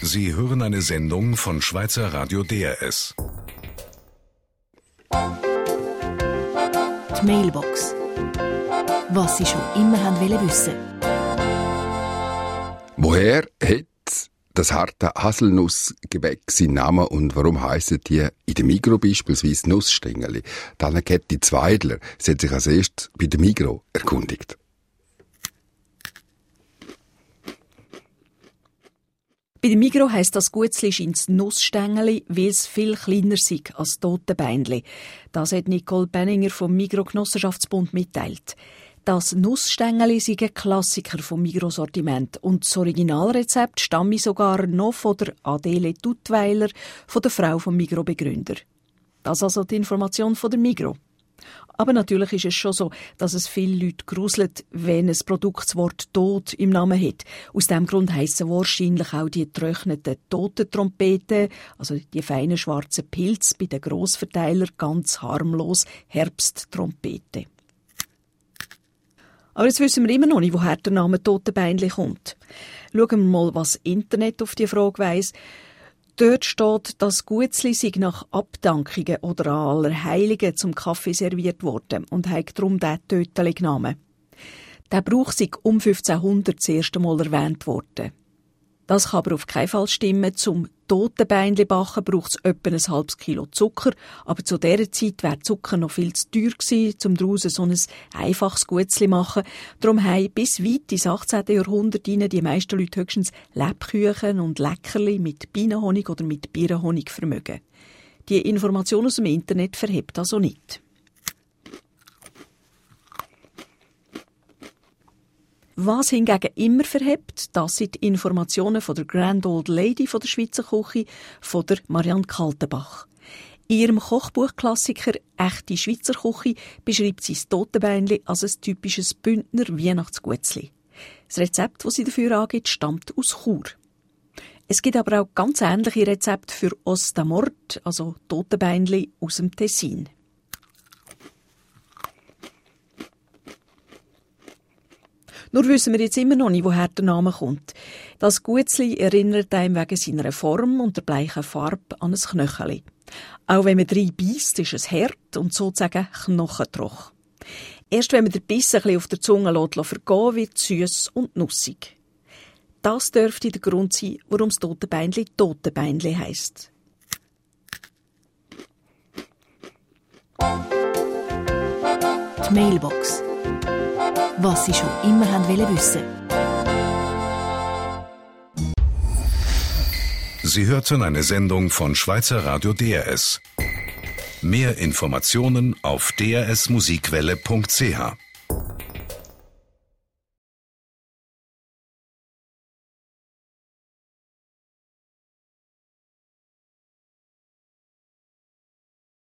Sie hören eine Sendung von Schweizer Radio DRS. Die Mailbox. Was Sie schon immer haben wissen. Woher hat das harte Haselnussgebäck seinen Namen und warum heissen die in der Migros beispielsweise Nussstängeli? Anne-Käthi Zweidler, sie hat sich als erstes bei der Migros erkundigt. Bei der Migros heisst das Guetzli scheint's Nussstängeli, weil es viel kleiner sei als Totenbändli. Das hat Nicole Benninger vom Migros Genossenschaftsbund mitteilt. Das Nussstängeli sei ein Klassiker vom Migros-Sortiment und das Originalrezept stamme sogar noch von der Adele Duttweiler, von der Frau vom Migros-Begründer. Das also die Information von der Migros. Aber natürlich ist es schon so, dass es viele Leute gruselt, wenn ein Produkt das Wort «tot» im Namen hat. Aus diesem Grund heissen wahrscheinlich auch die getrockneten Totentrompeten, also die feinen schwarzen Pilze bei den Grossverteilern, ganz harmlos Herbsttrompete. Aber jetzt wissen wir immer noch nicht, woher der Name Totenbeinli kommt. Schauen wir mal, was das Internet auf die Frage weiss. Dort steht, dass Guetzli sei nach Abdankungen oder an Allerheiligen zum Kaffee serviert worden und hat darum diesen Töteli genommen. Der Brauch sei um 1500 das erste Mal erwähnt worden. Das kann aber auf keinen Fall stimmen. Zum Totenbeinli backen braucht es etwa ein halbes Kilo Zucker, aber zu dieser Zeit wäre Zucker noch viel zu teuer gewesen, um daraus so ein einfaches Guetzli zu machen. Darum haben bis weit ins 18. Jahrhundert die meisten Leute höchstens Lebkuchen und Leckerli mit Bienenhonig oder mit Birnenhonig vermögen. Die Information aus dem Internet verhebt also nicht. Was hingegen immer verhebt, das sind die Informationen von der Grand Old Lady von der Schweizer Küche, von der Marianne Kaltenbach. In ihrem Kochbuchklassiker «Echte Schweizer Küche» beschreibt sie das Totenbeinli als ein typisches Bündner Weihnachtsguetzli. Das Rezept, das sie dafür angibt, stammt aus Chur. Es gibt aber auch ganz ähnliche Rezepte für Os da Mort, also Totenbeinli aus dem Tessin. Nur wissen wir jetzt immer noch nicht, woher der Name kommt. Das Guetzli erinnert einem wegen seiner Form und der bleichen Farbe an ein Knöcheli. Auch wenn man drin beisst, ist es hart und sozusagen knochentroch. Erst wenn man den Biss ein bisschen auf der Zunge vergehen, wird es süss und nussig. Das dürfte der Grund sein, warum das Totenbeinli Totenbeinli heisst. Die Mailbox. Was Sie schon immer haben wissen. Sie hörten eine Sendung von Schweizer Radio DRS. Mehr Informationen auf drsmusikwelle.ch.